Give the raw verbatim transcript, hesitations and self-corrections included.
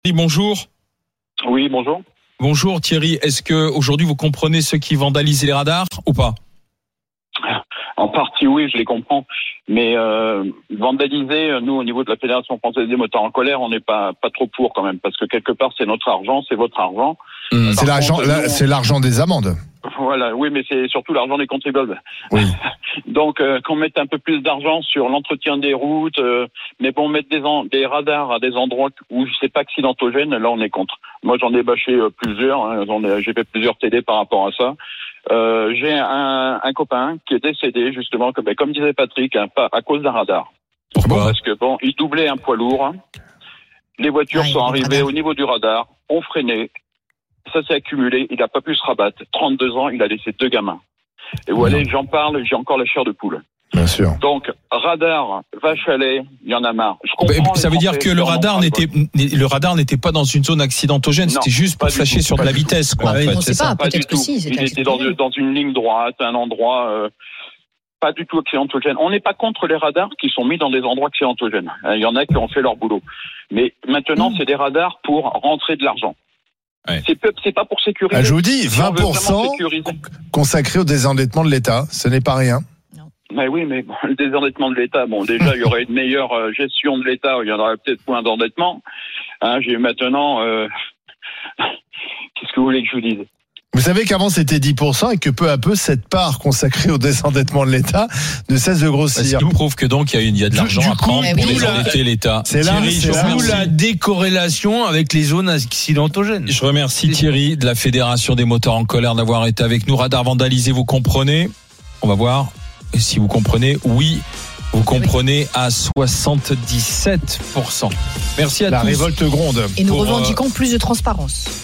Oui, bonjour. Oui, bonjour. Bonjour Thierry, est-ce que aujourd'hui vous comprenez ceux qui vandalisent les radars ou pas? En partie, oui, je les comprends. Mais euh, vandaliser, nous, au niveau de la Fédération française des moteurs en colère, on n'est pas pas trop pour quand même, parce que quelque part, c'est notre argent, c'est votre argent. Mmh. C'est l'argent, contre, là, nous, c'est l'argent des amendes. Voilà, oui, mais c'est surtout l'argent des contribuables. Oui. Donc, euh, qu'on mette un peu plus d'argent sur l'entretien des routes, euh, mais bon, mettre des, en, des radars à des endroits où c'est pas accidentogène, là, on est contre. Moi, j'en ai bâché euh, plusieurs, hein, j'en ai, j'ai fait plusieurs T D par rapport à ça. Euh, j'ai un, un copain qui est décédé, justement, comme, comme disait Patrick, hein, pas, à cause d'un radar. Pourquoi? Parce que, bon, il doublait un poids lourd, hein. Les voitures Ah, sont arrivées au niveau du radar, ont freiné. Ça s'est accumulé, il n'a pas pu se rabattre. trente-deux ans, il a laissé deux gamins. Et vous voyez, j'en parle, j'ai encore la chair de poule. Bien sûr. Donc, radar, vache à lait, il y en a marre. Je comprends, Ça veut dire que le radar n'était, le radar n'était pas dans une zone accidentogène, Non, c'était juste pour pas du flasher tout, sur de pas la du tout. vitesse, quoi, Bah, en on fait. ne c'est sait ça. pas, Pas peut-être du que tout. si. c'est Il était dans, accidentogène. dans une ligne droite, un endroit euh, pas du tout accidentogène. On n'est pas contre les radars qui sont mis dans des endroits accidentogènes. Il y en a qui ont fait leur boulot. Mais maintenant, Mmh. c'est des radars pour rentrer de l'argent. Ouais. C'est, peu, c'est pas pour sécuriser. Ah, je vous dis, Si on vingt veut pour vraiment cent sécuriser. consacré au désendettement de l'État. Ce n'est pas rien. Mais oui, mais bon, le désendettement de l'État, bon, déjà, il y aurait une meilleure euh, gestion de l'État, il y en aurait peut-être moins d'endettement. Hein, j'ai maintenant, euh... qu'est-ce que vous voulez que je vous dise? Vous savez qu'avant c'était dix pour cent et que peu à peu cette part consacrée au désendettement de l'État ne cesse de Ce grossir. qui prouve que donc il y a, une, il y a de Du- l'argent du à coup, prendre eh pour oui, désendetter l'État. c'est là, Thierry, c'est je là. remercie. D'où la décorrélation avec les zones accidentogènes. Je remercie Thierry de la Fédération des moteurs en colère d'avoir été avec nous. Radar vandalisé, vous comprenez? On va voir si vous comprenez. Oui, vous comprenez à soixante-dix-sept pour cent. Merci à La tous. révolte gronde. Et nous Pour, euh, revendiquons plus de transparence.